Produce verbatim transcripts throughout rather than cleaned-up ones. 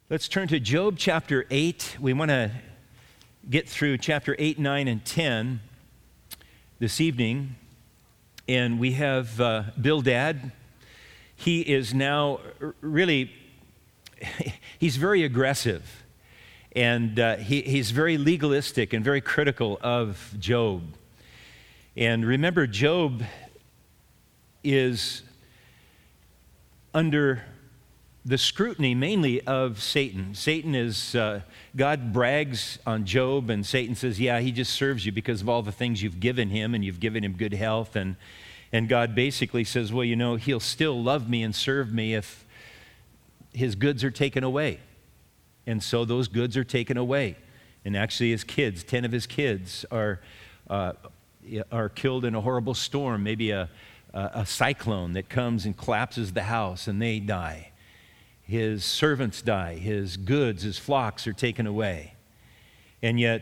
Let's turn to Job chapter eight. We want to get through chapter eight, nine, and ten this evening. And we have uh, Bildad. He is now really, he's very aggressive. And uh, he, he's very legalistic and very critical of Job. And remember, Job is under the scrutiny mainly of Satan. Satan is, uh, God brags on Job, and Satan says, yeah, he just serves you because of all the things you've given him, and you've given him good health. And, and God basically says, well, you know, he'll still love me and serve me if his goods are taken away. And so those goods are taken away. And actually his kids, ten of his kids are, uh, are killed in a horrible storm, maybe a, a, a cyclone that comes and collapses the house, and they die. His servants die, his goods, his flocks are taken away. And yet,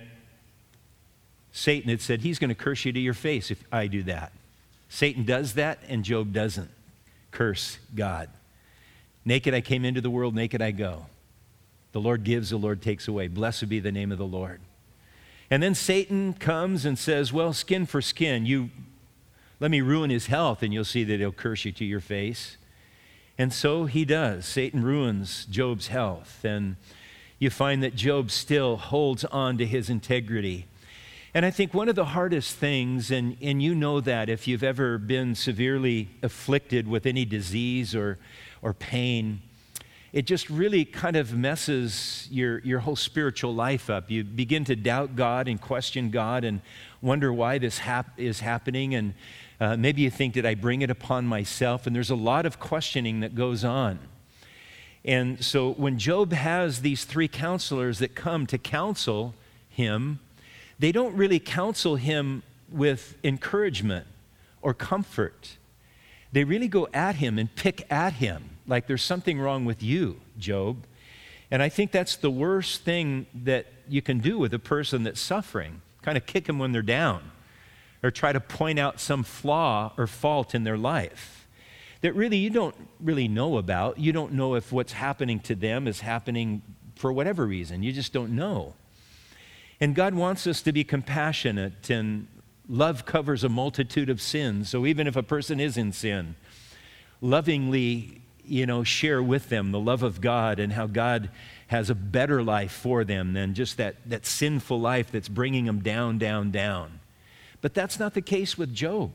Satan had said, he's going to curse you to your face if I do that. Satan does that, and Job doesn't curse God. Naked I came into the world, naked I go. The Lord gives, the Lord takes away. Blessed be the name of the Lord. And then Satan comes and says, well, skin for skin, you let me ruin his health, and you'll see that he'll curse you to your face. And so he does. Satan ruins Job's health, and you find that Job still holds on to his integrity. And I think one of the hardest things, and, and you know that if you've ever been severely afflicted with any disease or, or pain, it just really kind of messes your, your whole spiritual life up. You begin to doubt God and question God and wonder why this hap- is happening. And Uh, maybe you think, did I bring it upon myself? And there's a lot of questioning that goes on. And so when Job has these three counselors that come to counsel him, they don't really counsel him with encouragement or comfort. They really go at him and pick at him like there's something wrong with you, Job. And I think that's the worst thing that you can do with a person that's suffering, kind of kick them when they're down, or try to point out some flaw or fault in their life that really you don't really know about. You don't know if what's happening to them is happening for whatever reason. You just don't know. And God wants us to be compassionate, and love covers a multitude of sins. So even if a person is in sin, lovingly, you know, share with them the love of God and how God has a better life for them than just that, that sinful life that's bringing them down, down, down. But that's not the case with Job.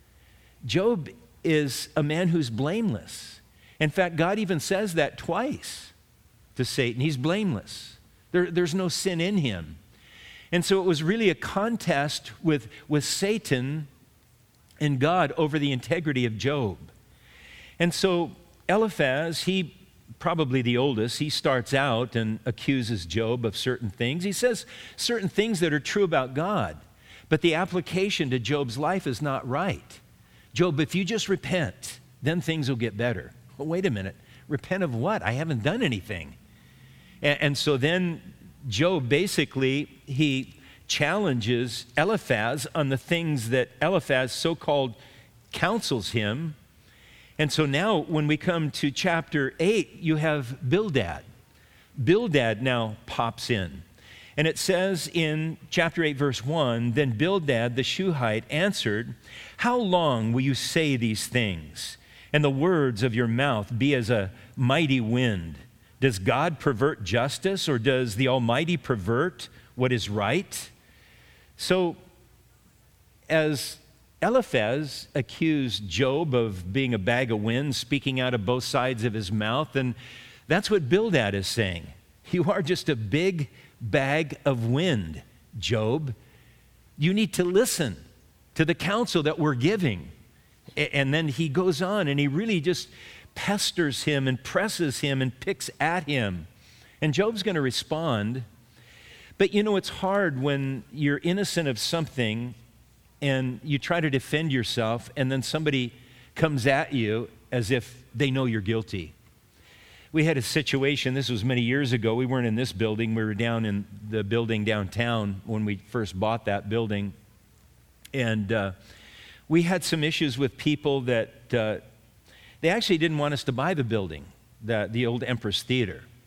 Job is a man who's blameless. In fact, God even says that twice to Satan. He's blameless. There, there's no sin in him. And so it was really a contest with, with Satan and God over the integrity of Job. And so Eliphaz, he probably the oldest, he starts out and accuses Job of certain things. He says certain things that are true about God. But the application to Job's life is not right. Job, if you just repent, then things will get better. Well, wait a minute. Repent of what? I haven't done anything. And, and so then Job basically, he challenges Eliphaz on the things that Eliphaz so-called counsels him. And so now when we come to chapter eight, you have Bildad. Bildad now pops in. And it says in chapter eight, verse one, then Bildad the Shuhite answered, how long will you say these things, and the words of your mouth be as a mighty wind? Does God pervert justice, or does the Almighty pervert what is right? So as Eliphaz accused Job of being a bag of wind, speaking out of both sides of his mouth, and that's what Bildad is saying. You are just a big bag of wind, Job. You need to listen to the counsel that we're giving. And then he goes on and he really just pesters him and presses him and picks at him. And Job's going to respond. But you know, it's hard when you're innocent of something and you try to defend yourself, and then somebody comes at you as if they know you're guilty. We had a situation, this was many years ago. We weren't in this building. We were down in the building downtown when we first bought that building. And uh, we had some issues with people that uh, they actually didn't want us to buy the building, the, the old Empress Theater.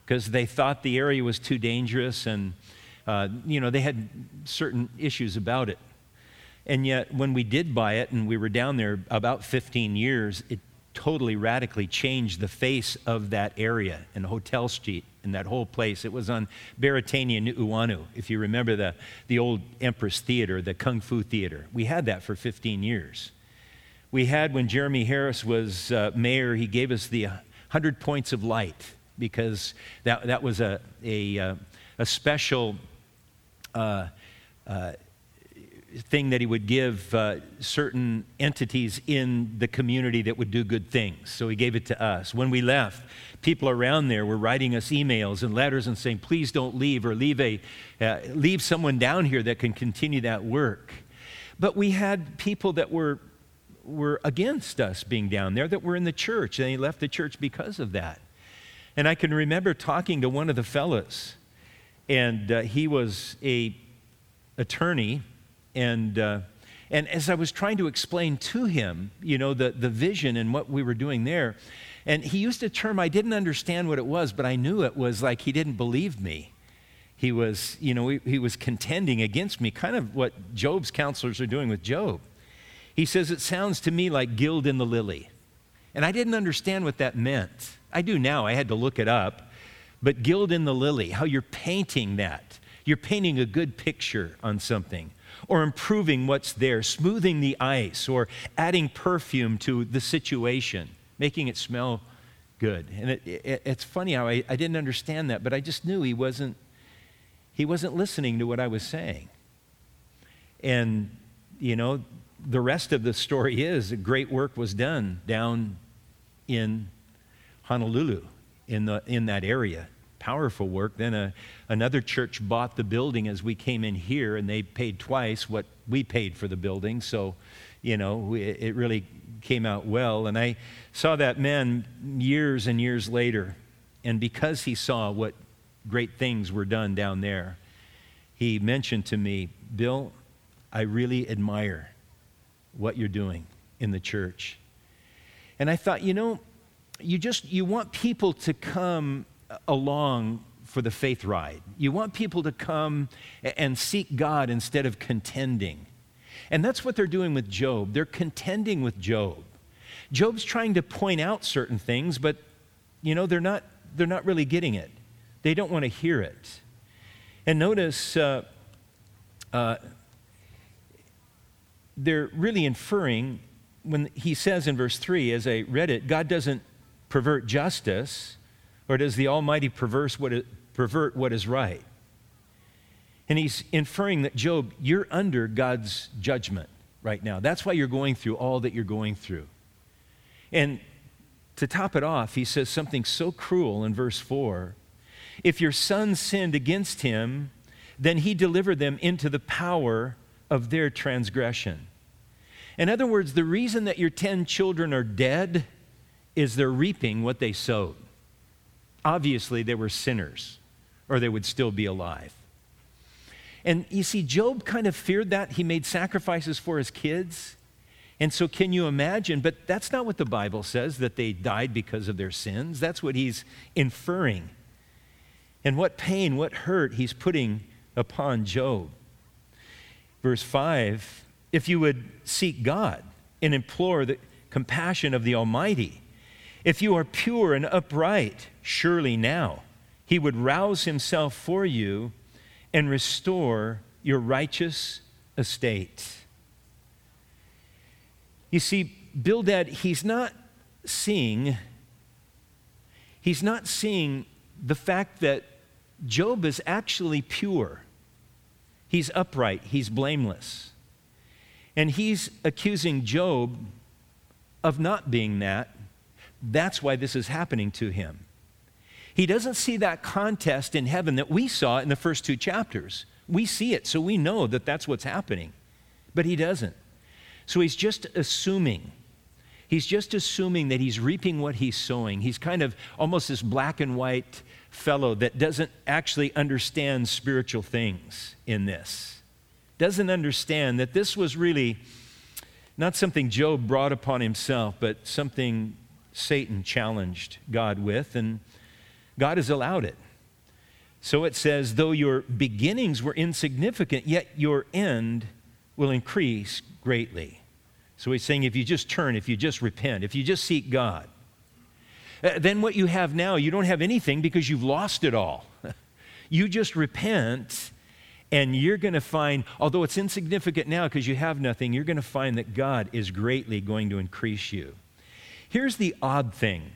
because they thought the area was too dangerous, and uh, you know, they had certain issues about it. And yet, when we did buy it, and we were down there about fifteen years, it totally radically changed the face of that area and Hotel Street and that whole place. It was on Beretania Nu'uanu, if you remember the, the old Empress Theater, the Kung Fu Theater. We had that for fifteen years. We had, when Jeremy Harris was uh, mayor, he gave us the one hundred points of light, because that, that was a, a, uh, a special uh, uh, thing that he would give uh, certain entities in the community that would do good things. So he gave it to us. When we left, people around there were writing us emails and letters and saying, please don't leave, or leave, a, uh, leave someone down here that can continue that work. But we had people that were, were against us being down there, that were in the church, and they left the church because of that. And I can remember talking to one of the fellas, and uh, he was a attorney. And uh, and as I was trying to explain to him, you know, the, the vision and what we were doing there, and he used a term, I didn't understand what it was, but I knew it was like he didn't believe me. He was, you know, he, he was contending against me, kind of what Job's counselors are doing with Job. He says, it sounds to me like gild in the lily. And I didn't understand what that meant. I do now, I had to look it up. But gild in the lily, how you're painting that. You're painting a good picture on something, or improving what's there, smoothing the ice, or adding perfume to the situation, making it smell good. And it, it, it's funny how I, I didn't understand that, but I just knew he wasn't, he wasn't listening to what I was saying. And, you know, the rest of the story is that great work was done down in Honolulu, in, the, in that area. Powerful work. Then a, another church bought the building as we came in here, and they paid twice what we paid for the building. So, you know, we, it really came out well. And I saw that man years and years later, and because he saw what great things were done down there, he mentioned to me, Bill, I really admire what you're doing in the church. And I thought, you know, you just, you want people to come along for the faith ride. You want people to come and seek God instead of contending. And that's what they're doing with Job. They're contending with Job. Job's trying to point out certain things, but you know, they're not they're not really getting it. They don't want to hear it. And notice uh, uh, they're really inferring when he says in verse three, as I read it, God doesn't pervert justice, or does the Almighty perverse what is, pervert what is right? And he's inferring that, Job, you're under God's judgment right now. That's why you're going through all that you're going through. And to top it off, he says something so cruel in verse four. If your sons sinned against him, then he delivered them into the power of their transgression. In other words, the reason that your ten children are dead is they're reaping what they sowed. Obviously, they were sinners, or they would still be alive. And you see, Job kind of feared that. He made sacrifices for his kids. And so can you imagine? But that's not what the Bible says, that they died because of their sins. That's what he's inferring. And what pain, what hurt he's putting upon Job. Verse five, if you would seek God and implore the compassion of the Almighty, if you are pure and upright, surely now he would rouse himself for you and restore your righteous estate. You see, Bildad, he's not seeing, he's not seeing the fact that Job is actually pure. He's upright, he's blameless. And he's accusing Job of not being that. That's why this is happening to him. He doesn't see that contest in heaven that we saw in the first two chapters. We see it, so we know that that's what's happening. But he doesn't. So he's just assuming. He's just assuming that he's reaping what he's sowing. He's kind of almost this black and white fellow that doesn't actually understand spiritual things in this. Doesn't understand that this was really not something Job brought upon himself, but something Satan challenged God with. And God has allowed it. So it says, though your beginnings were insignificant, yet your end will increase greatly. So he's saying if you just turn, if you just repent, if you just seek God, then what you have now, you don't have anything because you've lost it all. You just repent, and you're going to find, although it's insignificant now because you have nothing, you're going to find that God is greatly going to increase you. Here's the odd thing.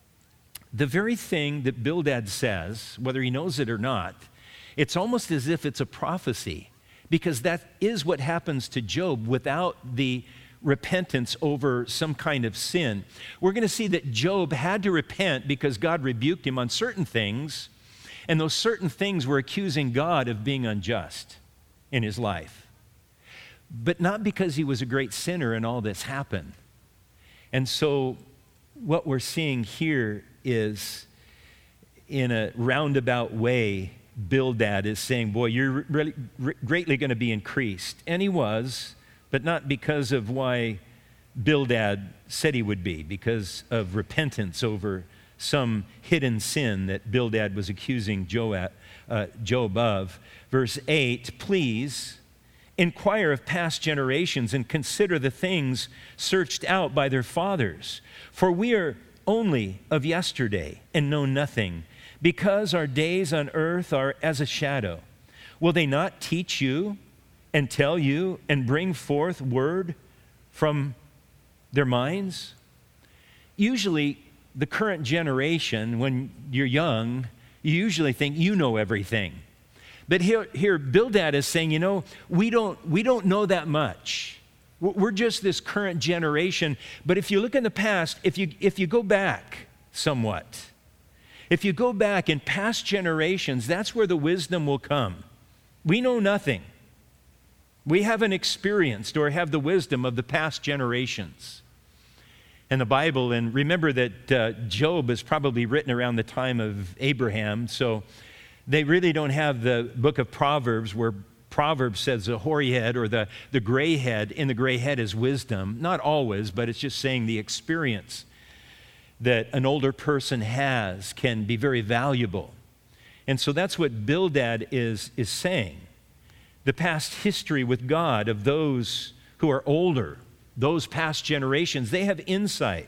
The very thing that Bildad says, whether he knows it or not, it's almost as if it's a prophecy, because that is what happens to Job without the repentance over some kind of sin. We're going to see that Job had to repent because God rebuked him on certain things, and those certain things were accusing God of being unjust in his life. But not because he was a great sinner and all this happened. And so what we're seeing here is, in a roundabout way, Bildad is saying, boy, you're really greatly going to be increased. And he was, but not because of why Bildad said he would be, because of repentance over some hidden sin that Bildad was accusing Joab, uh, Job of. Verse eight, please inquire of past generations and consider the things searched out by their fathers. For we are only of yesterday and know nothing, because our days on earth are as a shadow. Will they not teach you and tell you and bring forth word from their minds? Usually, the current generation, when you're young, you usually think you know everything. But here, here Bildad is saying, you know, we don't, we don't know that much. We're just this current generation. But if you look in the past, if you, if you go back somewhat, if you go back in past generations, that's where the wisdom will come. We know nothing. We haven't experienced or have the wisdom of the past generations. And the Bible, and remember that uh, Job is probably written around the time of Abraham, so they really don't have the book of Proverbs where Proverbs says the hoary head or the, the gray head. In the gray head is wisdom. Not always, but it's just saying the experience that an older person has can be very valuable. And so that's what Bildad is, is saying. The past history with God of those who are older, those past generations, they have insight.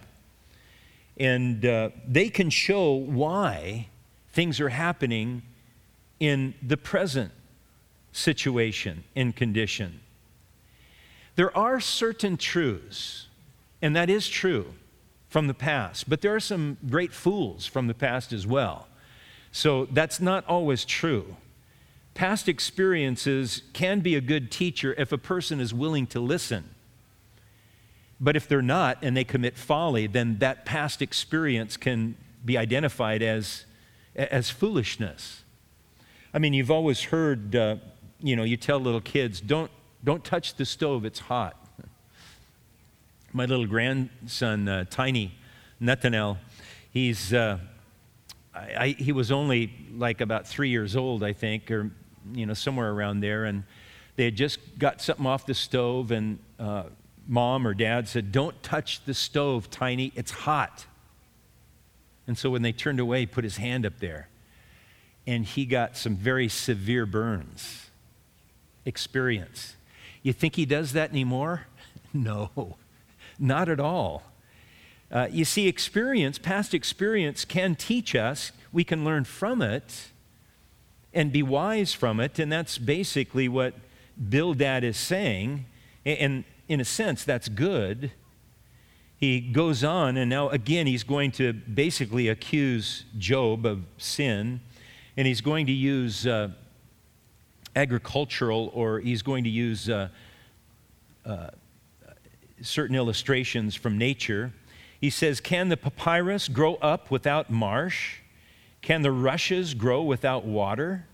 And uh, they can show why things are happening in the present situation and condition. There are certain truths, and that is true from the past, but there are some great fools from the past as well. So that's not always true. Past experiences can be a good teacher if a person is willing to listen. But if they're not and they commit folly, then that past experience can be identified as, as foolishness. I mean, you've always heard, uh, you know, you tell little kids, don't, don't touch the stove, it's hot. My little grandson, uh, Tiny Nathaniel, he's, uh, I, I, he was only like about three years old, I think, or, you know, somewhere around there. And they had just got something off the stove, and uh, Mom or Dad said, don't touch the stove, Tiny, it's hot. And so when they turned away, he put his hand up there, and he got some very severe burns. Experience. You think he does that anymore? No, not at all. Uh, you see, experience, past experience can teach us. We can learn from it and be wise from it, and that's basically what Bildad is saying. And in a sense, that's good. He goes on, and now again, he's going to basically accuse Job of sin, and he's going to use uh, agricultural, or he's going to use uh, uh, certain illustrations from nature. He says, can the papyrus grow up without marsh? Can the rushes grow without water?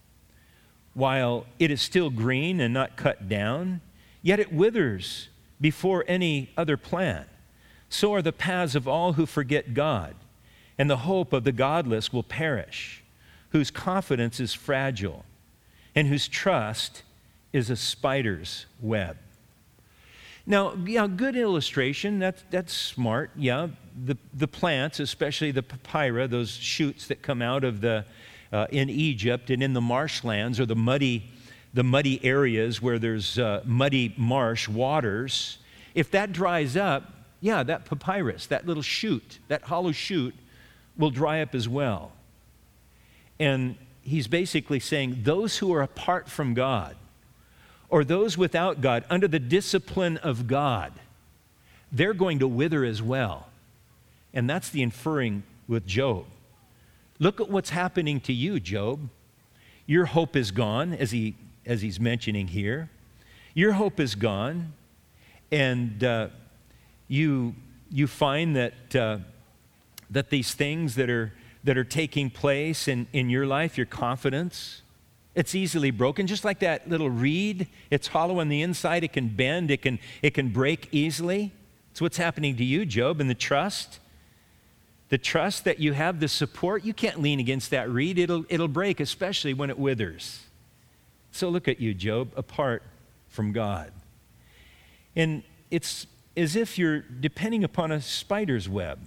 While it is still green and not cut down, yet it withers before any other plant. So are the paths of all who forget God, and the hope of the godless will perish, whose confidence is fragile, and whose trust is a spider's web. Now, yeah, good illustration. That's, that's smart. Yeah, the, the plants, especially the papyrus, those shoots that come out of the, uh, in Egypt and in the marshlands or the muddy, the muddy areas where there's uh, muddy marsh waters, if that dries up, yeah, that papyrus, that little shoot, that hollow shoot will dry up as well. And he's basically saying those who are apart from God or those without God, under the discipline of God, they're going to wither as well. And that's the inferring with Job. Look at what's happening to you, Job. Your hope is gone, as he as he's mentioning here. Your hope is gone, and uh, you you find that uh, that these things that are that are taking place in, in your life, your confidence, it's easily broken. Just like that little reed, it's hollow on the inside, it can bend, it can it can break easily. It's what's happening to you, Job, and the trust. The trust that you have, the support, you can't lean against that reed. It'll, it'll break, especially when it withers. So look at you, Job, apart from God. And it's as if you're depending upon a spider's web.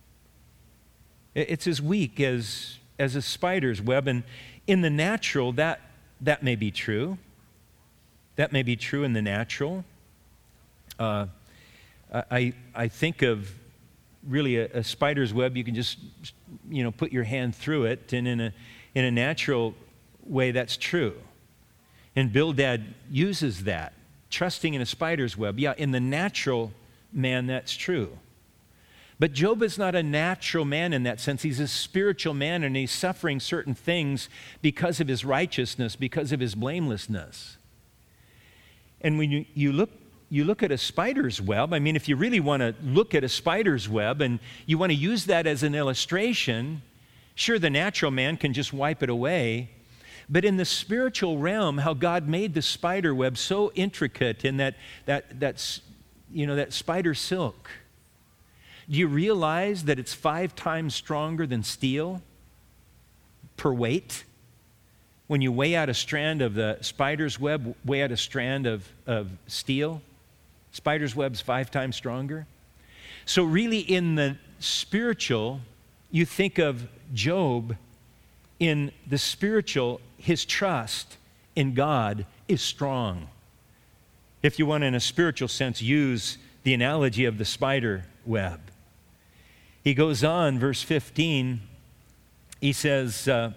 It's as weak as, as a spider's web. And in the natural, that, that may be true. That may be true in the natural. Uh, I, I think of really a, a spider's web. You can just, you know, put your hand through it, and in a, in a natural way, that's true. And Bildad uses that, trusting in a spider's web. Yeah, in the natural man, that's true. But Job is not a natural man in that sense. He's a spiritual man, and he's suffering certain things because of his righteousness, because of his blamelessness. And when you, you look You look at a spider's web, I mean, if you really want to look at a spider's web and you want to use that as an illustration, sure, the natural man can just wipe it away. But in the spiritual realm, how God made the spider web so intricate in that, that, that's, you know, that spider silk. Do you realize that it's five times stronger than steel per weight? When you weigh out a strand of the spider's web, weigh out a strand of, of steel, spider's web's five times stronger. So really in the spiritual, you think of Job, in the spiritual, his trust in God is strong. If you want, in a spiritual sense, use the analogy of the spider web. He goes on, verse fifteen, he says, uh,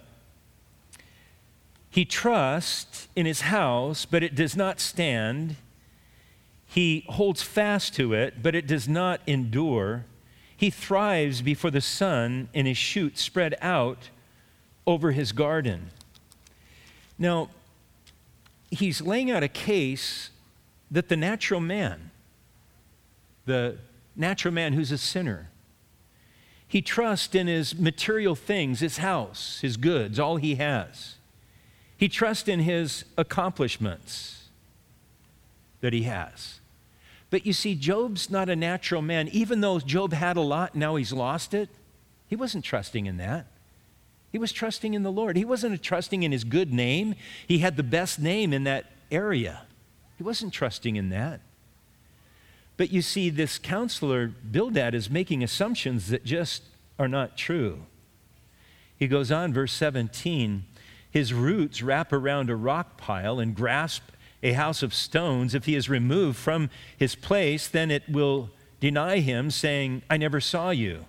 he trusts in his house, but it does not stand. He holds fast to it, but it does not endure. He thrives before the sun, and his shoots spread out over his garden. Now, he's laying out a case that the natural man, the natural man who's a sinner, he trusts in his material things, his house, his goods, all he has. He trusts in his accomplishments that he has. But you see, Job's not a natural man. Even though Job had a lot, now he's lost it, he wasn't trusting in that. He was trusting in the Lord. He wasn't trusting in his good name. He had the best name in that area. He wasn't trusting in that. But you see, this counselor, Bildad, is making assumptions that just are not true. He goes on, verse seventeen, his roots wrap around a rock pile and grasp a house of stones. If he is removed from his place, then it will deny him, saying, I never saw you.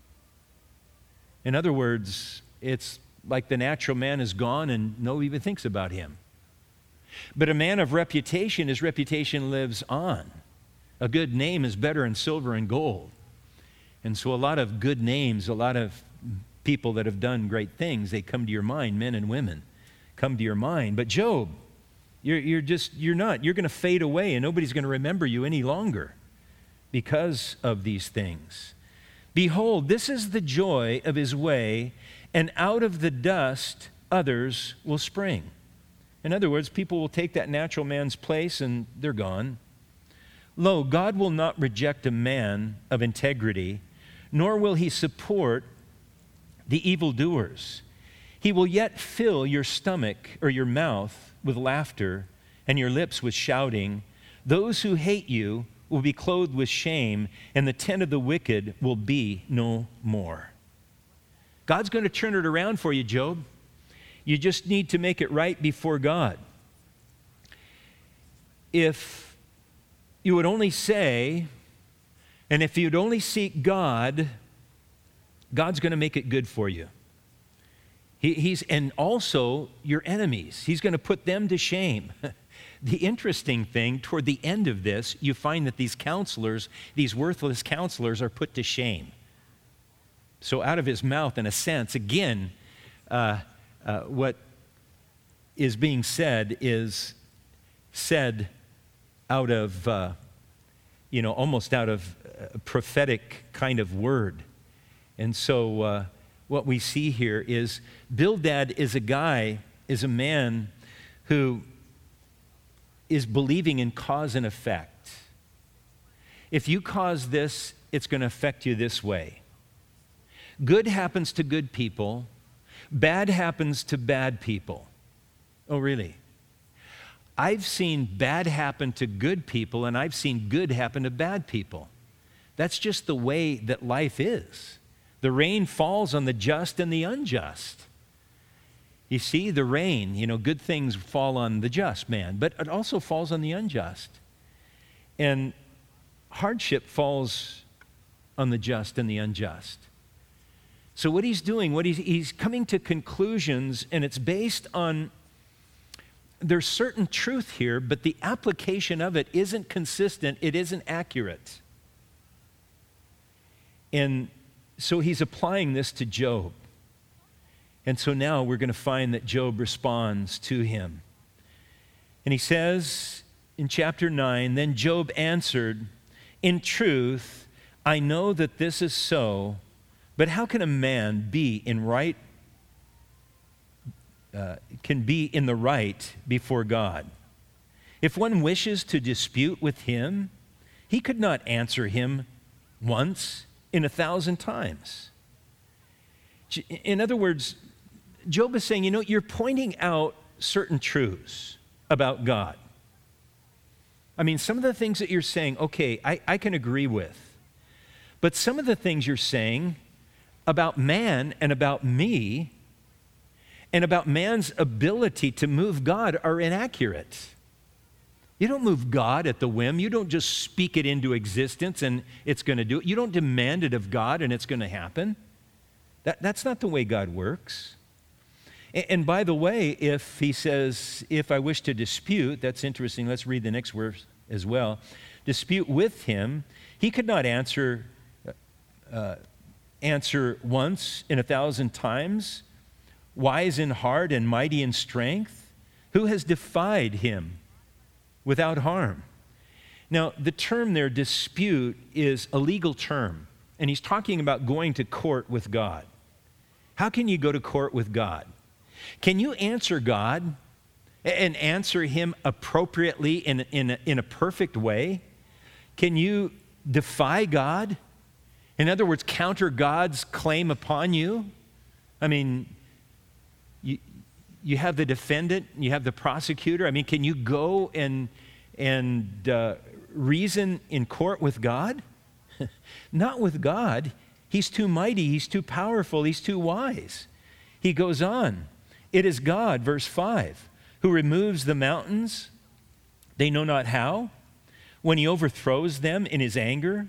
In other words, it's like the natural man is gone and nobody even thinks about him. But a man of reputation, his reputation lives on. A good name is better than silver and gold. And so a lot of good names, a lot of people that have done great things, they come to your mind, men and women, come to your mind. But Job, you're, you're just, you're not. You're going to fade away, and nobody's going to remember you any longer because of these things. Behold, this is the joy of his way, and out of the dust others will spring. In other words, people will take that natural man's place, and they're gone. Lo, God will not reject a man of integrity, nor will he support the evildoers. He will yet fill your stomach or your mouth with laughter and your lips with shouting. Those who hate you will be clothed with shame, and the tent of the wicked will be no more. God's going to turn it around for you, Job. You just need to make it right before God. If you would only say, and if you'd only seek God, God's going to make it good for you. He, he's, and also your enemies. He's going to put them to shame. The interesting thing, toward the end of this, you find that these counselors, these worthless counselors, are put to shame. So out of his mouth, in a sense, again, uh, uh, what is being said is said out of, uh, you know, almost out of a prophetic kind of word. And so uh, what we see here is Bildad is a guy, is a man who is believing in cause and effect. If you cause this, it's going to affect you this way. Good happens to good people. Bad happens to bad people. Oh, really? I've seen bad happen to good people, and I've seen good happen to bad people. That's just the way that life is. The rain falls on the just and the unjust. You see, the rain, you know, good things fall on the just man, but it also falls on the unjust. And hardship falls on the just and the unjust. So what he's doing, what he's, he's coming to conclusions, and it's based on, there's certain truth here, but the application of it isn't consistent, it isn't accurate. And so he's applying this to Job. And so now we're going to find that Job responds to him. And he says in chapter nine, then Job answered, in truth, I know that this is so, but how can a man be in right, uh, can be in the right before God? If one wishes to dispute with him, he could not answer him once in a thousand times. In other words, Job is saying, you know, you're pointing out certain truths about God. I mean, some of the things that you're saying, okay, I, I can agree with. But some of the things you're saying about man and about me and about man's ability to move God are inaccurate. You don't move God at the whim. You don't just speak it into existence and it's going to do it. You don't demand it of God and it's going to happen. That, that's not the way God works. And, and by the way, if he says, if I wish to dispute, that's interesting. Let's read the next verse as well. Dispute with him, he could not answer uh, answer once in a thousand times, wise in heart and mighty in strength. Who has defied him without harm? Now, the term there, dispute, is a legal term, and he's talking about going to court with God. How can you go to court with God? Can you answer God and answer him appropriately in, in, a, in a perfect way? Can you defy God? In other words, counter God's claim upon you? I mean, you, you have the defendant, you have the prosecutor. I mean, can you go and, and uh, reason in court with God? Not with God. He's too mighty, he's too powerful, he's too wise. He goes on. It is God, verse five, who removes the mountains, they know not how, when he overthrows them in his anger,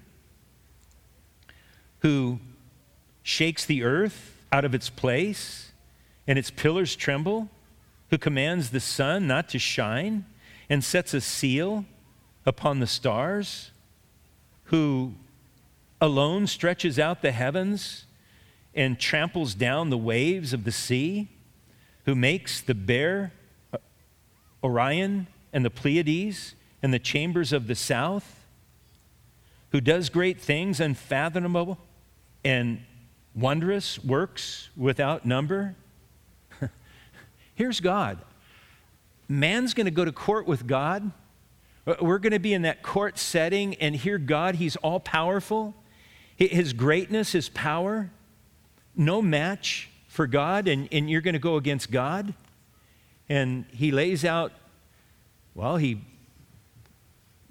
who shakes the earth out of its place, and its pillars tremble, who commands the sun not to shine, and sets a seal upon the stars, who alone stretches out the heavens and tramples down the waves of the sea, who makes the bear Orion and the Pleiades and the chambers of the south, who does great things unfathomable and wondrous works without number. Here's God. Man's going to go to court with God. We're going to be in that court setting and hear God. He's all powerful. His greatness, his power, no match for God, and, and you're going to go against God. And he lays out, well, he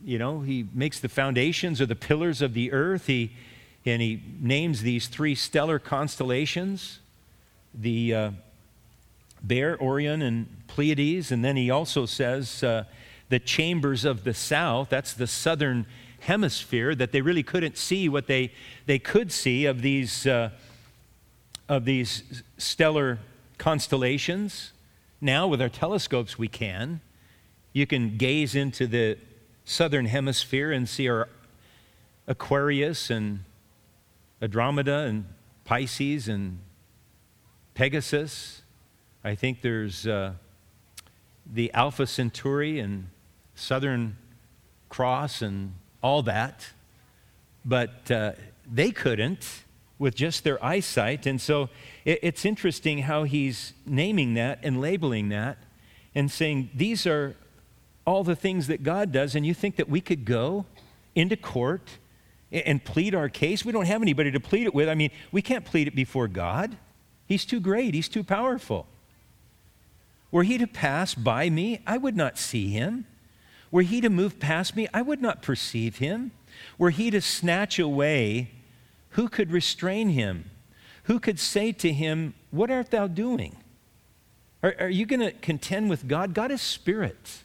you know, he makes the foundations or the pillars of the earth. He, and he names these three stellar constellations, the uh, Bear, Orion, and Pleiades. And then he also says uh, the chambers of the south, that's the southern hemisphere, that they really couldn't see what they, they could see of these, uh, of these stellar constellations. Now, with our telescopes, we can. You can gaze into the southern hemisphere and see our Aquarius and Andromeda and Pisces and Pegasus. I think there's uh, the Alpha Centauri and Southern Cross and all that. But uh, they couldn't with just their eyesight. And so it, it's interesting how he's naming that and labeling that and saying these are all the things that God does. And you think that we could go into court and plead our case? We don't have anybody to plead it with. I mean, we can't plead it before God. He's too great. He's too powerful. Were he to pass by me, I would not see him. Were he to move past me, I would not perceive him. Were he to snatch away, who could restrain him? Who could say to him, what art thou doing? Are, are you going to contend with God? God is spirit.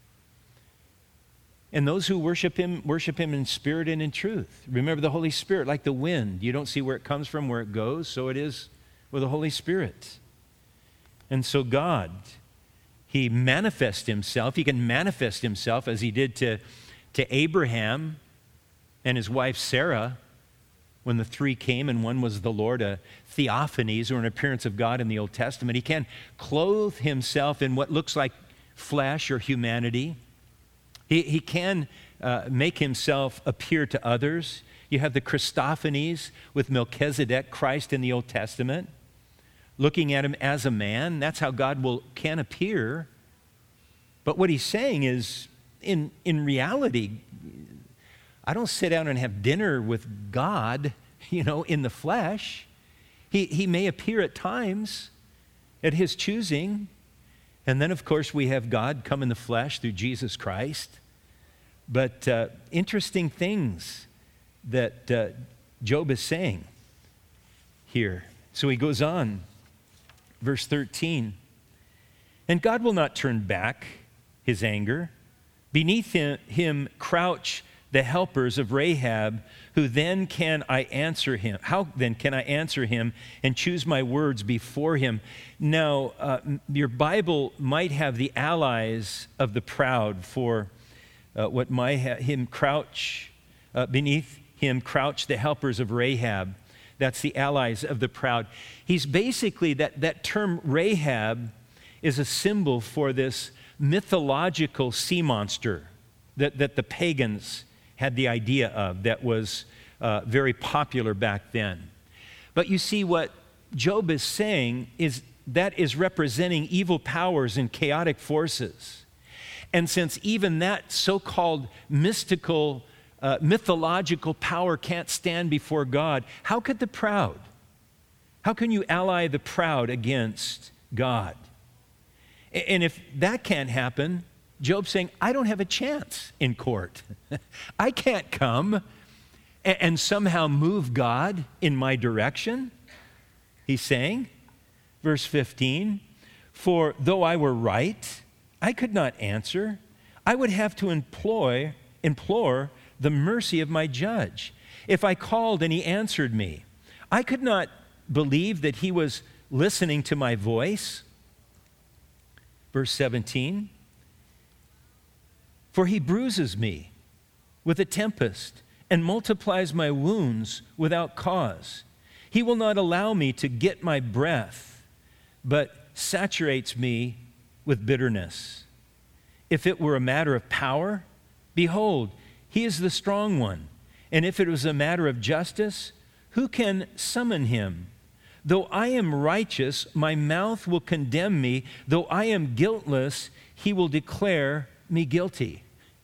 And those who worship him, worship him in spirit and in truth. Remember the Holy Spirit, like the wind. You don't see where it comes from, where it goes. So it is with the Holy Spirit. And so God, he manifests himself. He can manifest himself as he did to, to Abraham and his wife Sarah when the three came and one was the Lord, a theophanies or an appearance of God in the Old Testament. He can clothe himself in what looks like flesh or humanity. He, he can uh, make himself appear to others. You have the Christophanies with Melchizedek, Christ in the Old Testament. Looking at him as a man, that's how God will can appear. But what he's saying is, in, in reality, I don't sit down and have dinner with God, you know, in the flesh. He, he may appear at times at his choosing. And then, of course, we have God come in the flesh through Jesus Christ. But uh, interesting things that uh, Job is saying here. So he goes on. Verse thirteen, and God will not turn back his anger. Beneath him, him crouch the helpers of Rahab, who then can I answer him? How then can I answer him and choose my words before him? Now, uh, your Bible might have the allies of the proud for uh, what might have him crouch, uh, beneath him crouch the helpers of Rahab. That's the allies of the proud. He's basically, that, that term Rahab is a symbol for this mythological sea monster that, that the pagans had the idea of, that was uh, very popular back then. But you see, what Job is saying is that is representing evil powers and chaotic forces. And since even that so-called mystical Uh, mythological power can't stand before God, how could the proud? How can you ally the proud against God? And if that can't happen, Job's saying, I don't have a chance in court. I can't come and somehow move God in my direction. He's saying, verse fifteen, for though I were right, I could not answer. I would have to employ, implore the mercy of my judge. If I called and he answered me, I could not believe that he was listening to my voice. Verse seventeen, for he bruises me with a tempest and multiplies my wounds without cause. He will not allow me to get my breath, but saturates me with bitterness. If it were a matter of power, behold, he is the strong one. And if it was a matter of justice, who can summon him? Though I am righteous, my mouth will condemn me. Though I am guiltless, he will declare me guilty.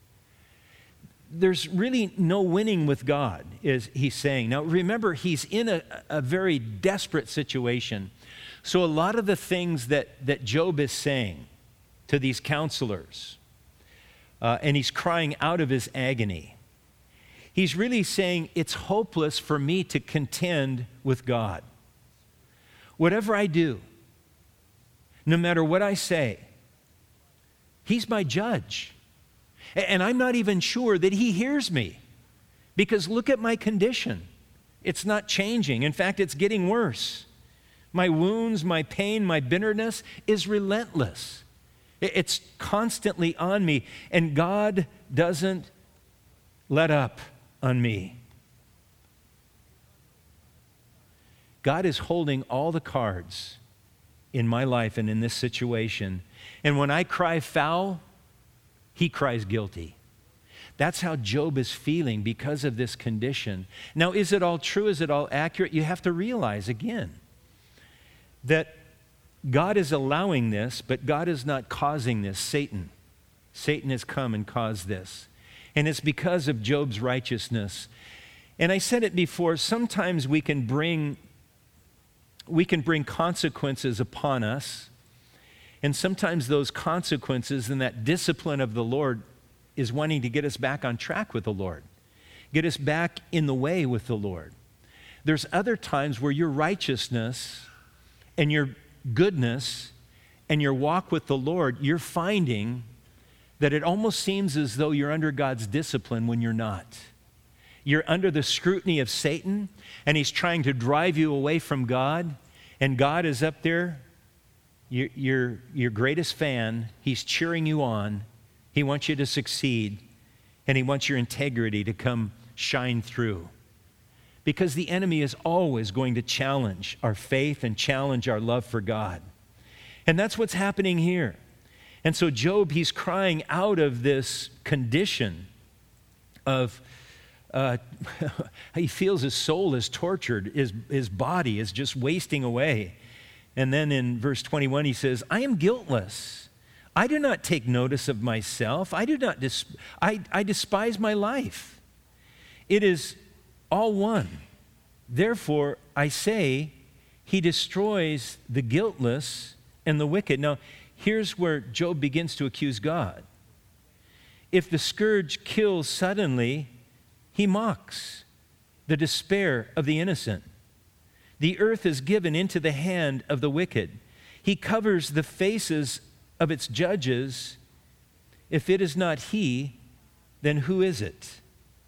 There's really no winning with God, is he's saying. Now remember, he's in a, a very desperate situation. So a lot of the things that, that Job is saying to these counselors uh, and he's crying out of his agony. He's really saying, it's hopeless for me to contend with God. Whatever I do, no matter what I say, he's my judge. And I'm not even sure that he hears me, because look at my condition. It's not changing. In fact, it's getting worse. My wounds, my pain, my bitterness is relentless. It's constantly on me, and God doesn't let up on me. God is holding all the cards in my life and in this situation. And when I cry foul, he cries guilty. That's how Job is feeling because of this condition. Now, is it all true? Is it all accurate? You have to realize again that God is allowing this, but God is not causing this. Satan. Satan has come and caused this. And it's because of Job's righteousness. And I said it before, sometimes we can bring we can bring consequences upon us. And sometimes those consequences and that discipline of the Lord is wanting to get us back on track with the Lord, get us back in the way with the Lord. There's other times where your righteousness and your goodness and your walk with the Lord, you're finding that it almost seems as though you're under God's discipline when you're not. You're under the scrutiny of Satan, and he's trying to drive you away from God, and God is up there, your, your, your greatest fan. He's cheering you on. He wants you to succeed, and he wants your integrity to come shine through. Because the enemy is always going to challenge our faith and challenge our love for God. And that's what's happening here. And so Job, he's crying out of this condition of, uh, he feels his soul is tortured, his, his body is just wasting away. And then in verse twenty-one, he says, I am guiltless. I do not take notice of myself. I do not, dis- I, I despise my life. It is all one. Therefore, I say, he destroys the guiltless and the wicked. Now, here's where Job begins to accuse God. If the scourge kills suddenly, he mocks the despair of the innocent. The earth is given into the hand of the wicked. He covers the faces of its judges. If it is not he, then who is it?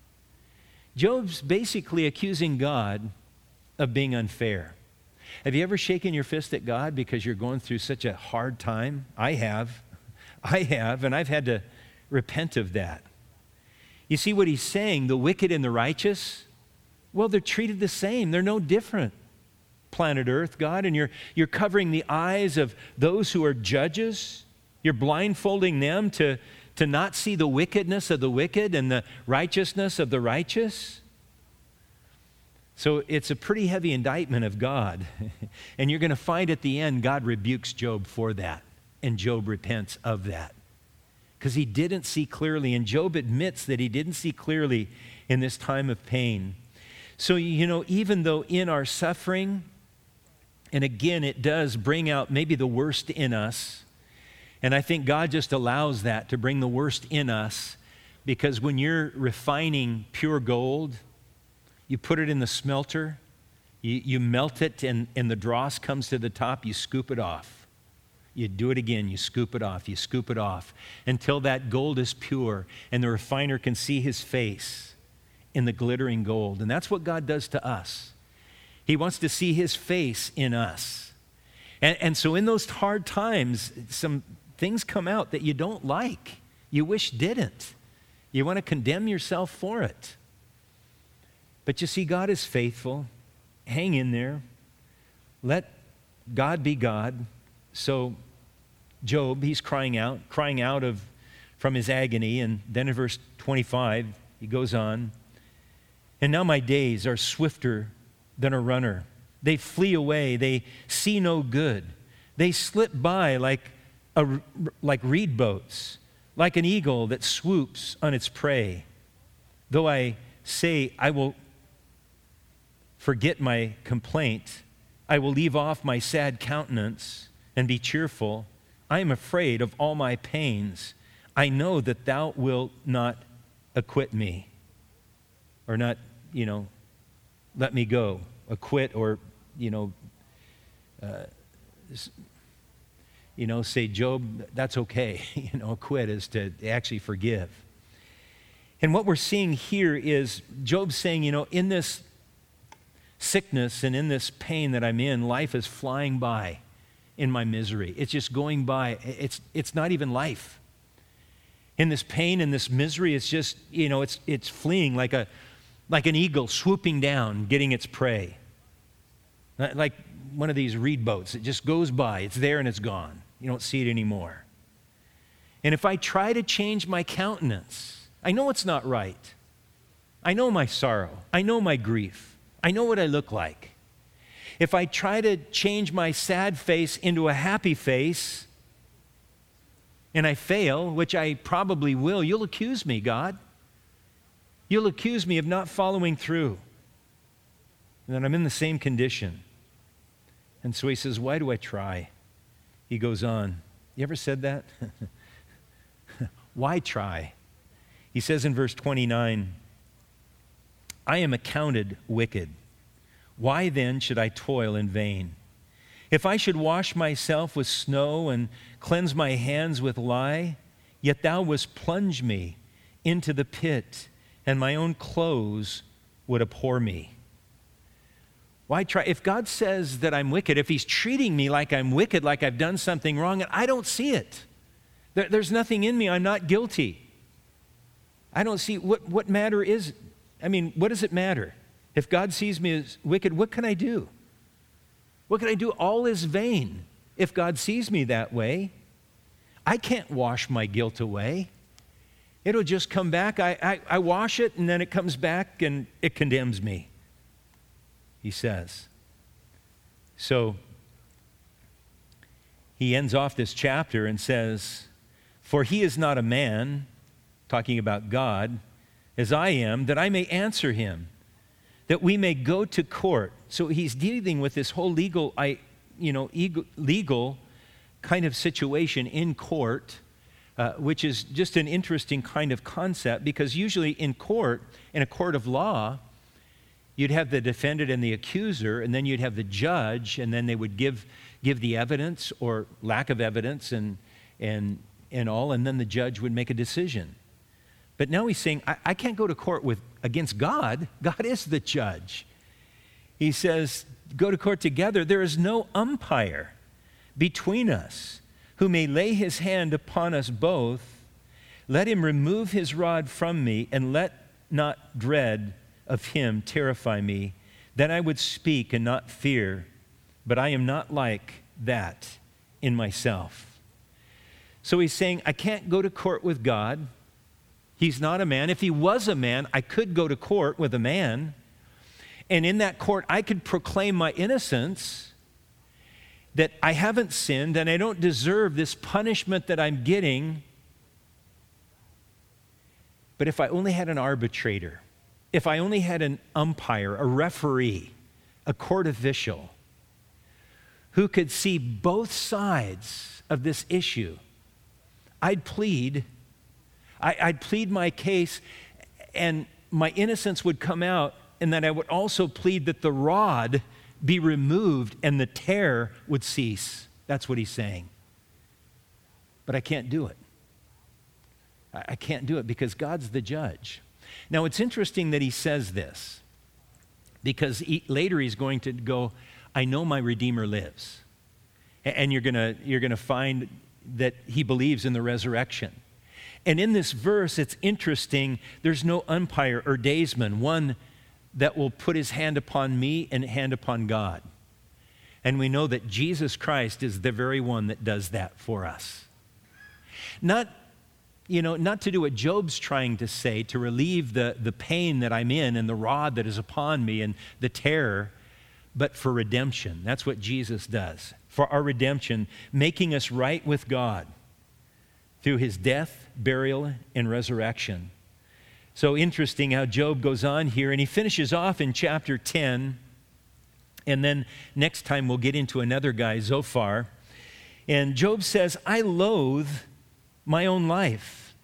Job's basically accusing God of being unfair. Have you ever shaken your fist at God because you're going through such a hard time? I have. I have, and I've had to repent of that. You see what he's saying, the wicked and the righteous, well, they're treated the same. They're no different. Planet Earth, God, and you're, you're covering the eyes of those who are judges. You're blindfolding them to, to not see the wickedness of the wicked and the righteousness of the righteous. So it's a pretty heavy indictment of God. And you're going to find at the end, God rebukes Job for that. And Job repents of that. Because he didn't see clearly. And Job admits that he didn't see clearly in this time of pain. So, you know, even though in our suffering, and again, it does bring out maybe the worst in us. And I think God just allows that to bring the worst in us, because when you're refining pure gold, you put it in the smelter, you, you melt it, and, and the dross comes to the top, you scoop it off. You do it again, you scoop it off, you scoop it off, until that gold is pure, and the refiner can see his face in the glittering gold. And that's what God does to us. He wants to see his face in us. And, and so in those hard times, some things come out that you don't like. You wish didn't. You want to condemn yourself for it. But you see, God is faithful. Hang in there. Let God be God. So Job, he's crying out, crying out of from his agony. And then in verse twenty-five, he goes on, and now my days are swifter than a runner. They flee away. They see no good. They slip by like, a, like reed boats, like an eagle that swoops on its prey. Though I say I will forget my complaint, I will leave off my sad countenance and be cheerful. I am afraid of all my pains. I know that thou wilt not acquit me, or not, you know, let me go. Acquit, or, you know, uh, you know, say, Job, that's okay. You know, acquit is to actually forgive. And what we're seeing here is Job saying, you know, in this sickness and in this pain that I'm in, life is flying by in my misery. It's just going by. It's it's not even life. In this pain and this misery, it's just, you know, it's it's fleeing like a like an eagle swooping down, getting its prey. Like one of these reed boats. It just goes by. It's there and it's gone. You don't see it anymore. And if I try to change my countenance, I know it's not right. I know my sorrow. I know my grief. I know what I look like. If I try to change my sad face into a happy face and I fail, which I probably will, you'll accuse me, God. You'll accuse me of not following through. And then I'm in the same condition. And so he says, why do I try? He goes on. You ever said that? Why try? He says in verse twenty-nine, I am accounted wicked. Why then should I toil in vain? If I should wash myself with snow and cleanse my hands with lye, yet thou wouldst plunge me into the pit, and my own clothes would abhor me. Why try? If God says that I'm wicked, if he's treating me like I'm wicked, like I've done something wrong, and I don't see it, there, there's nothing in me, I'm not guilty. I don't see what, what matter is, I mean, what does it matter? If God sees me as wicked, what can I do? What can I do? All is vain if God sees me that way. I can't wash my guilt away. It'll just come back. I, I, I wash it, and then it comes back, and it condemns me, he says. So he ends off this chapter and says, for he is not a man, talking about God, as I am, that I may answer him, that we may go to court. So he's dealing with this whole legal, I, you know, legal kind of situation in court, uh, which is just an interesting kind of concept, because usually in court, in a court of law, you'd have the defendant and the accuser, and then you'd have the judge, and then they would give give the evidence or lack of evidence and and and all, and then the judge would make a decision. But now he's saying, I, I can't go to court with against God. God is the judge. He says, go to court together. There is no umpire between us who may lay his hand upon us both. Let him remove his rod from me, and let not dread of him terrify me. Then I would speak and not fear, but I am not like that in myself. So he's saying, I can't go to court with God. He's not a man. If he was a man, I could go to court with a man. And in that court, I could proclaim my innocence, that I haven't sinned and I don't deserve this punishment that I'm getting. But if I only had an arbitrator, if I only had an umpire, a referee, a court official, who could see both sides of this issue, I'd plead I, I'd plead my case, and my innocence would come out, and then I would also plead that the rod be removed and the tear would cease. That's what he's saying. But I can't do it. I, I can't do it because God's the judge. Now, it's interesting that he says this, because he, later he's going to go, I know my Redeemer lives. And, and you're gonna, you're gonna find that he believes in the resurrection. And in this verse, it's interesting, there's no umpire or daysman, one that will put his hand upon me and hand upon God. And we know that Jesus Christ is the very one that does that for us. Not, you know, not to do what Job's trying to say, to relieve the, the pain that I'm in and the rod that is upon me and the terror, but for redemption. That's what Jesus does. For our redemption, making us right with God through his death, burial, and resurrection. So interesting how Job goes on here, and he finishes off in chapter ten, and then next time we'll get into another guy, Zophar. And Job says, I loathe my own life.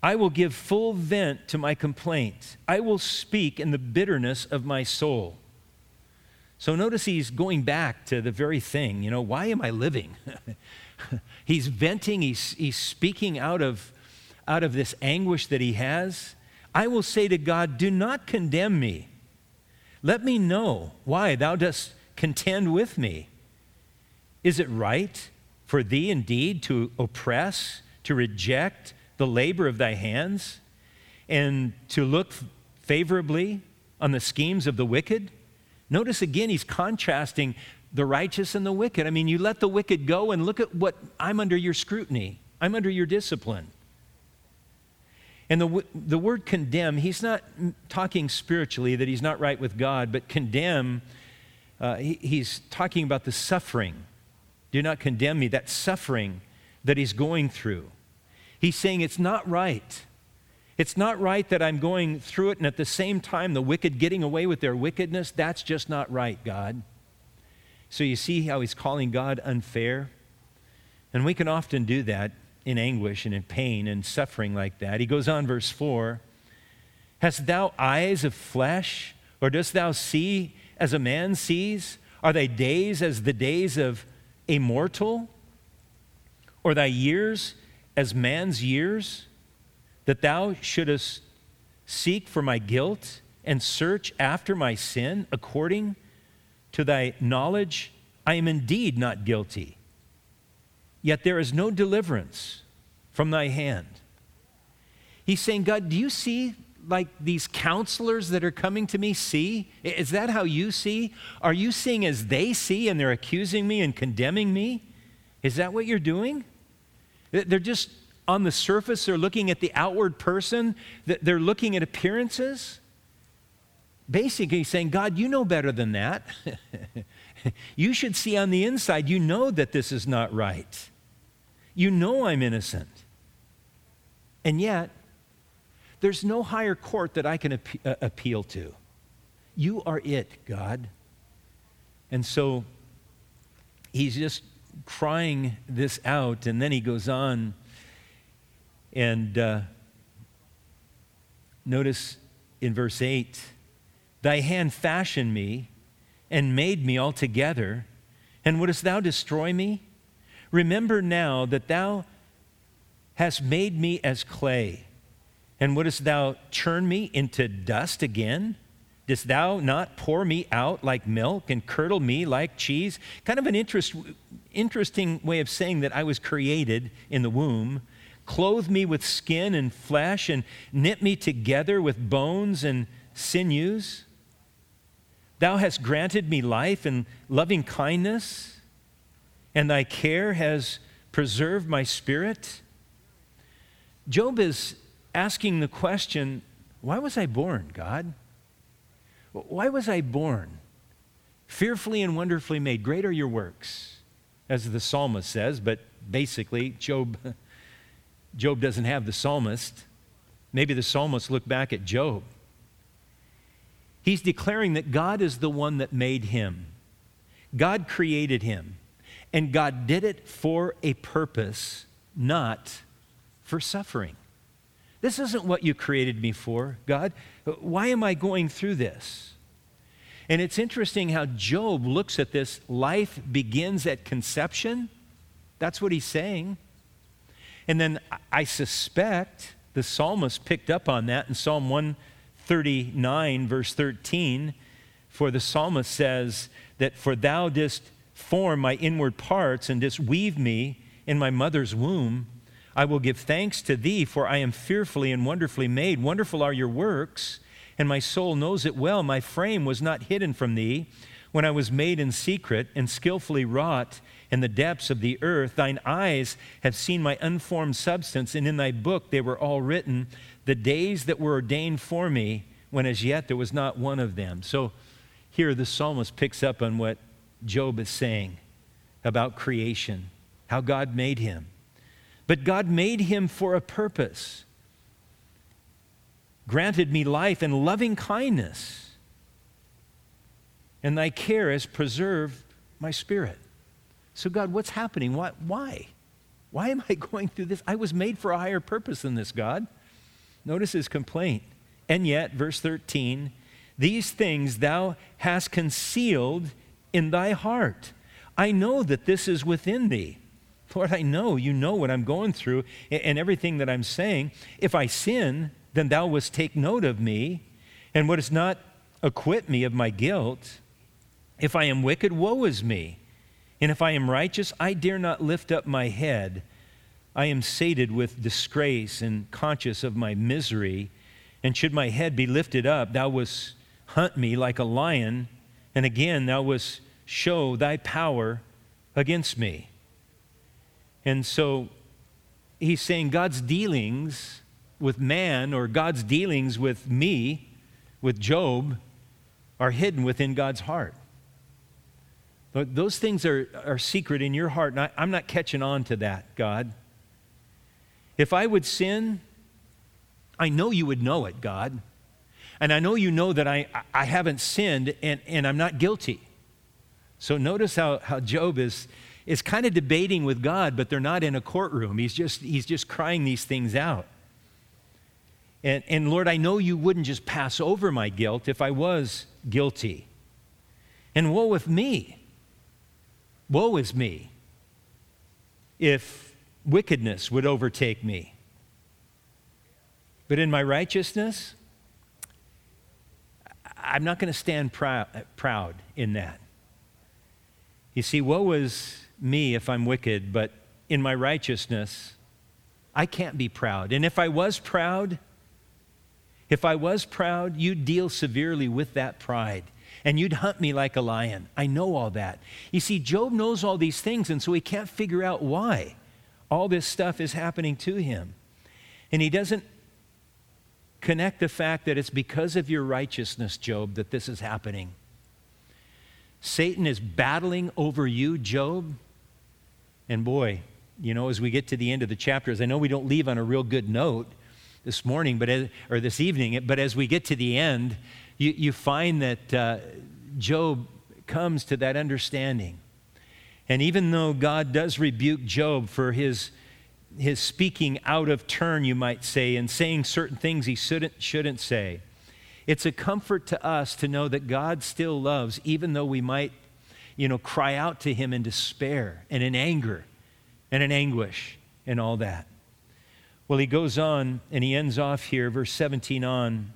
I will give full vent to my complaint. I will speak in the bitterness of my soul. So notice he's going back to the very thing, you know, why am I living? He's venting, he's, he's speaking out of, out of this anguish that he has. I will say to God, do not condemn me. Let me know why thou dost contend with me. Is it right for thee indeed to oppress, to reject the labor of thy hands, and to look favorably on the schemes of the wicked? Notice again, he's contrasting the righteous and the wicked. I mean, you let the wicked go and look at what, I'm under your scrutiny. I'm under your discipline. And the, the word condemn, he's not talking spiritually that he's not right with God, but condemn, uh, he, he's talking about the suffering. Do not condemn me, that suffering that he's going through. He's saying it's not right. It's not right that I'm going through it, and at the same time, the wicked getting away with their wickedness. That's just not right, God. So you see how he's calling God unfair? And we can often do that in anguish and in pain and suffering like that. He goes on, verse four, hast thou eyes of flesh, or dost thou see as a man sees? Are thy days as the days of a mortal? Or thy years as man's years? That thou shouldest seek for my guilt and search after my sin according to thy knowledge, I am indeed not guilty. Yet there is no deliverance from thy hand. He's saying, God, do you see like these counselors that are coming to me see? Is that how you see? Are you seeing as they see and they're accusing me and condemning me? Is that what you're doing? They're just on the surface, they're looking at the outward person, they're looking at appearances. Basically saying, God, you know better than that. You should see on the inside, you know that this is not right. You know I'm innocent. And yet, there's no higher court that I can ap- uh, appeal to. You are it, God. And so he's just crying this out, and then he goes on and uh, notice in verse eight, thy hand fashioned me and made me altogether, and wouldest thou destroy me? Remember now that thou hast made me as clay, and wouldest thou turn me into dust again? Didst thou not pour me out like milk and curdle me like cheese? Kind of an interest, interesting way of saying that I was created in the womb. Clothe me with skin and flesh and knit me together with bones and sinews. Thou hast granted me life and loving kindness, and thy care has preserved my spirit. Job is asking the question, why was I born, God? Why was I born? Fearfully and wonderfully made. Great are your works, as the psalmist says, but basically Job, Job doesn't have the psalmist. Maybe the psalmist looked back at Job. He's declaring that God is the one that made him. God created him. And God did it for a purpose, not for suffering. This isn't what you created me for, God. Why am I going through this? And it's interesting how Job looks at this. Life begins at conception. That's what he's saying. And then I suspect the psalmist picked up on that in Psalm one thirty-nine, verse thirteen. For the psalmist says that, for thou didst form my inward parts and didst weave me in my mother's womb. I will give thanks to thee, for I am fearfully and wonderfully made. Wonderful are your works, and my soul knows it well. My frame was not hidden from thee when I was made in secret and skillfully wrought in the depths of the earth. Thine eyes have seen my unformed substance, and in thy book they were all written, the days that were ordained for me, when as yet there was not one of them. So here the psalmist picks up on what Job is saying about creation, how God made him. But God made him for a purpose, granted me life and loving kindness, and thy care has preserved my spirit. So God, what's happening? Why? Why? Why am I going through this? I was made for a higher purpose than this, God. Notice his complaint. And yet, verse thirteen, these things thou hast concealed in thy heart. I know that this is within thee. Lord, I know you know what I'm going through and everything that I'm saying. If I sin, then thou wouldst take note of me and wouldst not acquit me of my guilt. If I am wicked, woe is me. And if I am righteous, I dare not lift up my head. I am sated with disgrace and conscious of my misery. And should my head be lifted up, thou wouldst hunt me like a lion, and again thou wouldst show thy power against me. And so he's saying God's dealings with man, or God's dealings with me, with Job, are hidden within God's heart. But those things are, are secret in your heart, and I, I'm not catching on to that, God. If I would sin, I know you would know it, God. And I know you know that I, I haven't sinned and, and I'm not guilty. So notice how, how Job is, is kind of debating with God, but they're not in a courtroom. He's just, he's just crying these things out. And, and Lord, I know you wouldn't just pass over my guilt if I was guilty. And woe with me. Woe is me if wickedness would overtake me. But in my righteousness, I'm not going to stand prou- proud in that. You see, woe is me if I'm wicked, but in my righteousness, I can't be proud. And if I was proud, if I was proud, you'd deal severely with that pride. And you'd hunt me like a lion. I know all that. You see, Job knows all these things, and so he can't figure out why all this stuff is happening to him. And he doesn't connect the fact that it's because of your righteousness, Job, that this is happening. Satan is battling over you, Job. And boy, you know, as we get to the end of the chapters, I know we don't leave on a real good note this morning, but as, or this evening, but as we get to the end, you, you find that uh, Job comes to that understanding. And even though God does rebuke Job for his, his speaking out of turn, you might say, and saying certain things he shouldn't, shouldn't say, it's a comfort to us to know that God still loves, even though we might, you know, cry out to him in despair and in anger and in anguish and all that. Well, he goes on and he ends off here, verse seventeen on.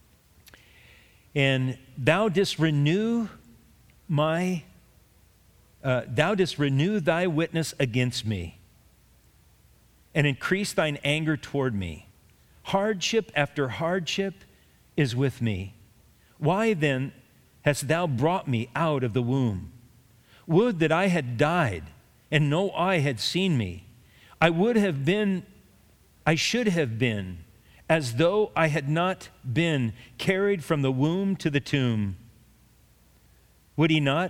And thou didst renew my, uh, thou didst renew thy witness against me and increase thine anger toward me. Hardship after hardship is with me. Why then hast thou brought me out of the womb? Would that I had died and no eye had seen me. I would have been, I should have been as though I had not been carried from the womb to the tomb. Would he not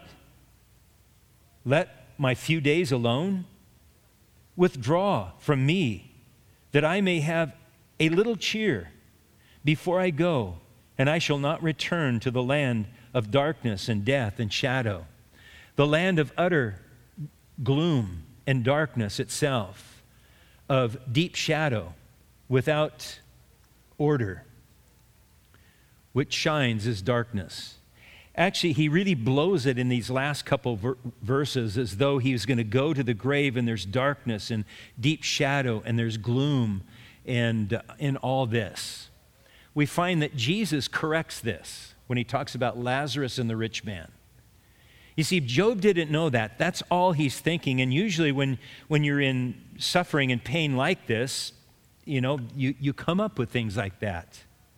let my few days alone? Withdraw from me, that I may have a little cheer before I go, and I shall not return to the land of darkness and death and shadow, the land of utter gloom and darkness itself, of deep shadow without order, which shines as darkness. Actually, he really blows it in these last couple ver- verses as though he was going to go to the grave and there's darkness and deep shadow and there's gloom and uh, in all this. We find that Jesus corrects this when he talks about Lazarus and the rich man. You see, Job didn't know that. That's all he's thinking. And usually when, when you're in suffering and pain like this, you know, you, you come up with things like that.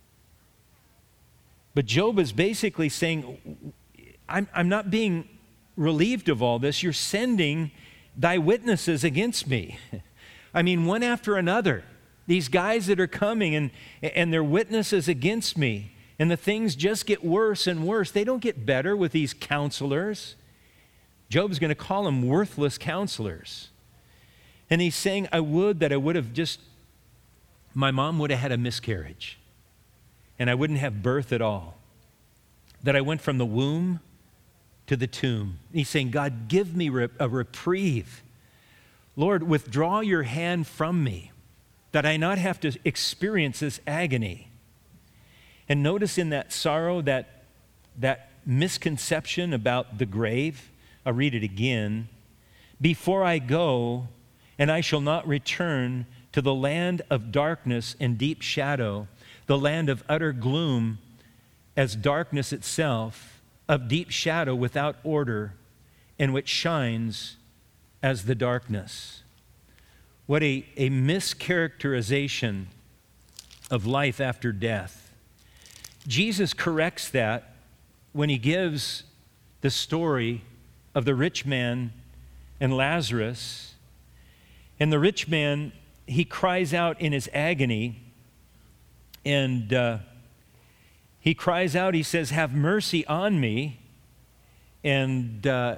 But Job is basically saying, I'm, I'm not being relieved of all this. You're sending thy witnesses against me. I mean, one after another. These guys that are coming and, and they're witnesses against me. And the things just get worse and worse. They don't get better with these counselors. Job's going to call them worthless counselors. And he's saying, I would that I would have just, my mom would have had a miscarriage. And I wouldn't have birth at all. That I went from the womb to the tomb. He's saying, God, give me a reprieve. Lord, withdraw your hand from me, that I not have to experience this agony. And notice in that sorrow, that, that misconception about the grave. I'll read it again. Before I go, and I shall not return to the land of darkness and deep shadow, the land of utter gloom as darkness itself, of deep shadow without order, and which shines as the darkness. What a, a mischaracterization of life after death. Jesus corrects that when he gives the story of the rich man and Lazarus. And the rich man, he cries out in his agony, and uh, he cries out, he says, "Have mercy on me." And, uh,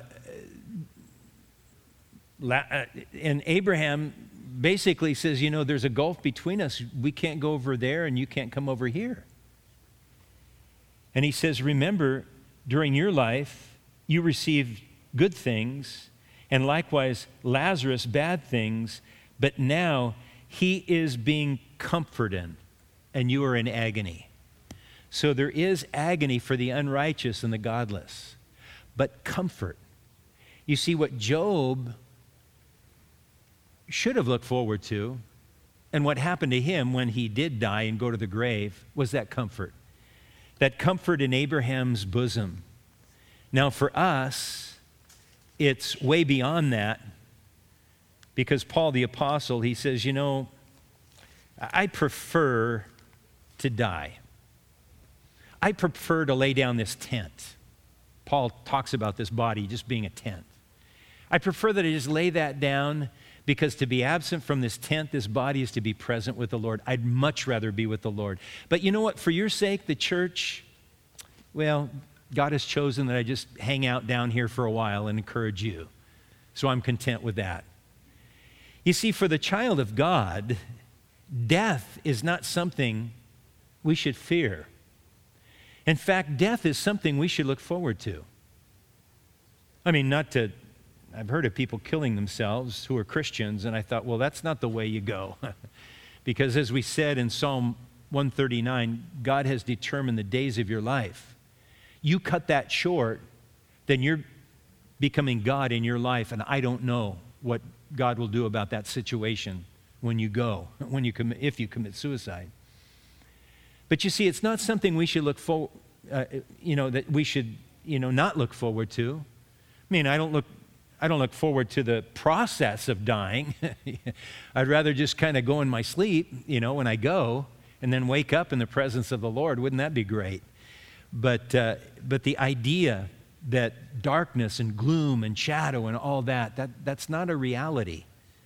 and Abraham basically says, you know, there's a gulf between us. We can't go over there and you can't come over here. And he says, remember, during your life, you received good things, and likewise Lazarus bad things, but now he is being comforted, and you are in agony. So there is agony for the unrighteous and the godless, but comfort. You see, what Job should have looked forward to, and what happened to him when he did die and go to the grave, was that comfort. That comfort in Abraham's bosom. Now for us, it's way beyond that, because Paul the Apostle, he says, you know, I prefer to die. I prefer to lay down this tent. Paul talks about this body just being a tent. I prefer that I just lay that down, because to be absent from this tent, this body, is to be present with the Lord. I'd much rather be with the Lord. But you know what? For your sake, the church, well, God has chosen that I just hang out down here for a while and encourage you. So I'm content with that. You see, for the child of God, death is not something we should fear. In fact, death is something we should look forward to. I mean, not to, I've heard of people killing themselves who are Christians, and I thought, well, that's not the way you go. Because as we said in Psalm one thirty-nine, God has determined the days of your life. You cut that short, then you're becoming God in your life, and I don't know what God will do about that situation when you go, when you commit, if you commit suicide. But you see, it's not something we should look for, uh, you know, that we should, you know, not look forward to. I mean, I don't look, I don't look forward to the process of dying. I'd rather just kind of go in my sleep, you know, when I go, and then wake up in the presence of the Lord. Wouldn't that be great? But uh, but the idea that darkness and gloom and shadow and all that, that that's not a reality.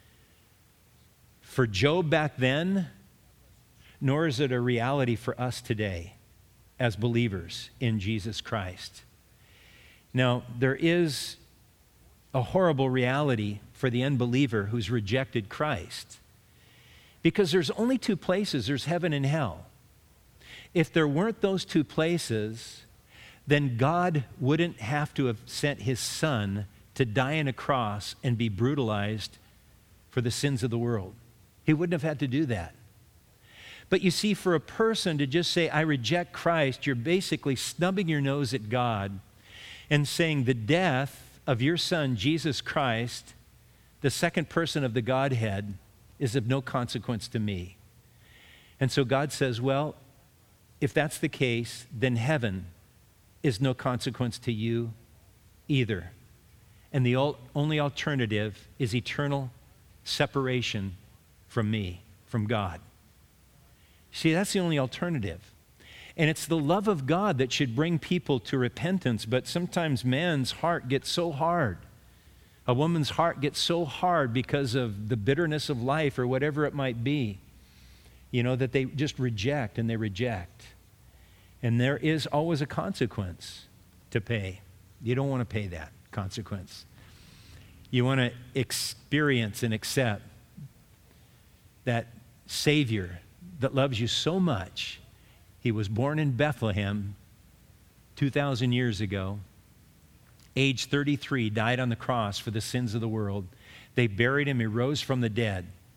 For Job back then, nor is it a reality for us today as believers in Jesus Christ. Now, there is a horrible reality for the unbeliever who's rejected Christ, because there's only two places, there's heaven and hell. If there weren't those two places, then God wouldn't have to have sent his son to die on a cross and be brutalized for the sins of the world. He wouldn't have had to do that. But you see, for a person to just say, I reject Christ, you're basically snubbing your nose at God and saying the death of your son, Jesus Christ, the second person of the Godhead, is of no consequence to me. And so God says, well, if that's the case, then heaven is no consequence to you either. And the only alternative is eternal separation from me, from God. See, that's the only alternative. And it's the love of God that should bring people to repentance, but sometimes man's heart gets so hard. A woman's heart gets so hard because of the bitterness of life or whatever it might be, you know, that they just reject and they reject. And there is always a consequence to pay. You don't want to pay that consequence. You want to experience and accept that Savior that loves you so much. He was born in Bethlehem two thousand years ago. Age thirty-three, died on the cross for the sins of the world. They buried him. He rose from the dead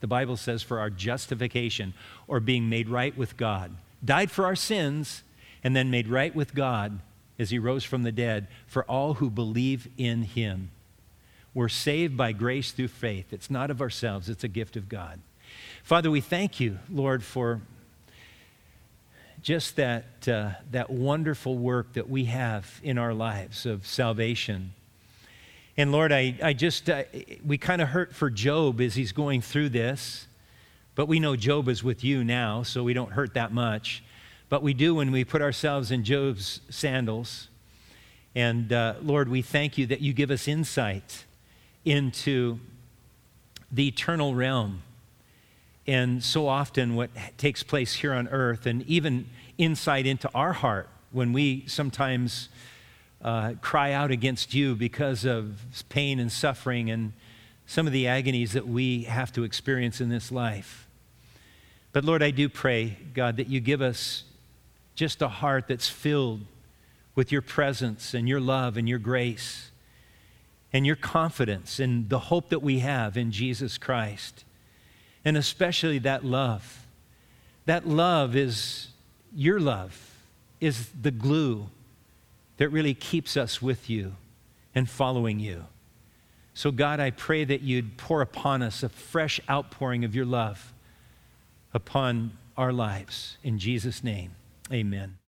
The Bible says for our justification, or being made right with God. Died for our sins and then made right with God as he rose from the dead for all who believe in him. We're saved by grace through faith. It's not of ourselves, it's a gift of God. Father, we thank you, Lord, for just that, uh, that wonderful work that we have in our lives of salvation. And Lord, I, I just, uh, we kind of hurt for Job as he's going through this, but we know Job is with you now, so we don't hurt that much. But we do when we put ourselves in Job's sandals. And uh, Lord, we thank you that you give us insight into the eternal realm. And so often what takes place here on earth, and even insight into our heart when we sometimes uh, cry out against you because of pain and suffering and some of the agonies that we have to experience in this life. But Lord, I do pray, God, that you give us just a heart that's filled with your presence and your love and your grace and your confidence and the hope that we have in Jesus Christ. And especially that love. That love is, your love is the glue that really keeps us with you and following you. So God, I pray that you'd pour upon us a fresh outpouring of your love upon our lives. In Jesus' name, amen.